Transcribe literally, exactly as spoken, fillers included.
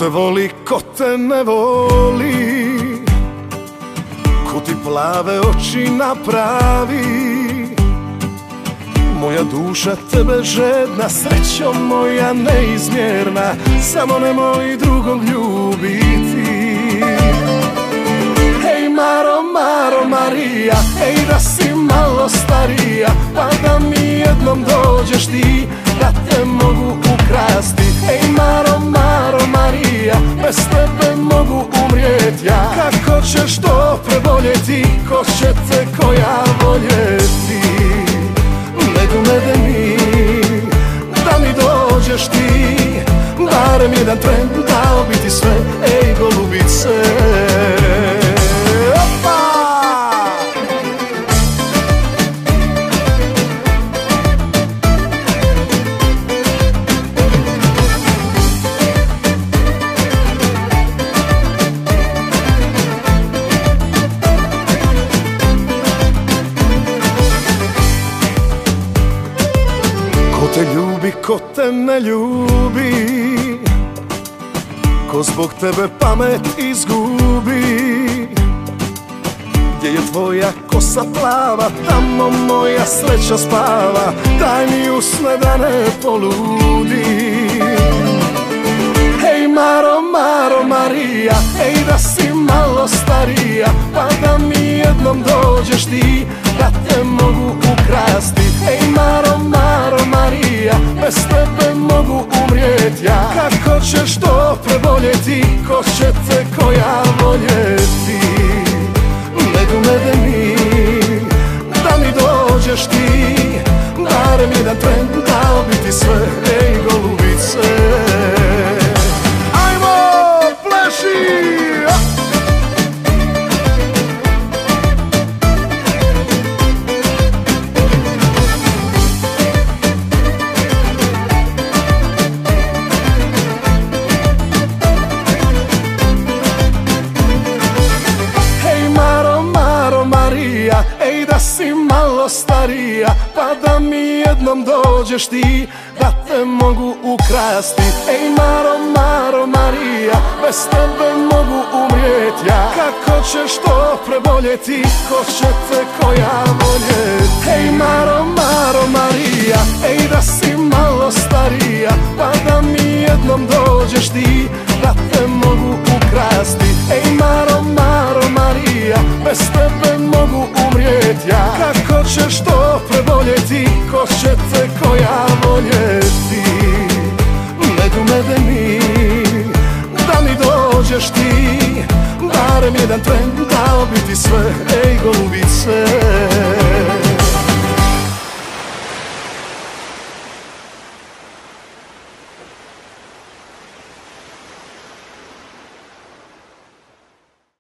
te voli, ko te ne voli, ko ti plave oči napravi. Moja duša tebe žedna, srećo moja neizmjerna, samo nemoj drugog ljubiti. Hej Maro, Maro, Marija, hej da si malo starija, pa da mi jednom dođeš ti, da te mogu ukrasti. Hej Maro, Maro, Marija, bez tebe mogu umrijet ja. Kako ćeš to preboljeti, ko će te koja voljeti? Medu mi, da mi dođeš ti, barem jedan tren, dao bi ti sve, ej golubice. Ko te ljubi, ko te ne ljubi, ko zbog tebe pamet izgubi. Gdje je tvoja kosa plava, tamo moja sreća spava, daj mi usne da ne poludim. Hej Maro, Maro, Marija, hej da si malo starija, pa da mi jednom dođeš ti, da te mogu ukrasti. Hej Maro, Maro, Marija, bez tebe mogu umrijet ja. Kako ćeš to preboljeti, ko će te koja voljeti? Medu medeni, da mi dođeš ti, barem jedan tren, dao bi ti sve, ej golubice. Ej da si malo starija, pa da mi jednom dođeš ti, da te mogu ukrasti. Ej Maro, Maro, Marija, bez tebe mogu umrijet ja. Kako ćeš to preboljeti, ko će te koja voljeti? Ej Maro, Maro, Marija, ej da si malo starija, pa da mi jednom dođeš ti, da te mogu ukrasti. Ej Maro, Maro, Marija, bez tebe mogu umrijet ja. Kako ćeš to preboljeti, ko će te koja voljeti? Medu medeni, da mi dođeš ti, barem jedan tren, dao bi ti sve, ej golubice.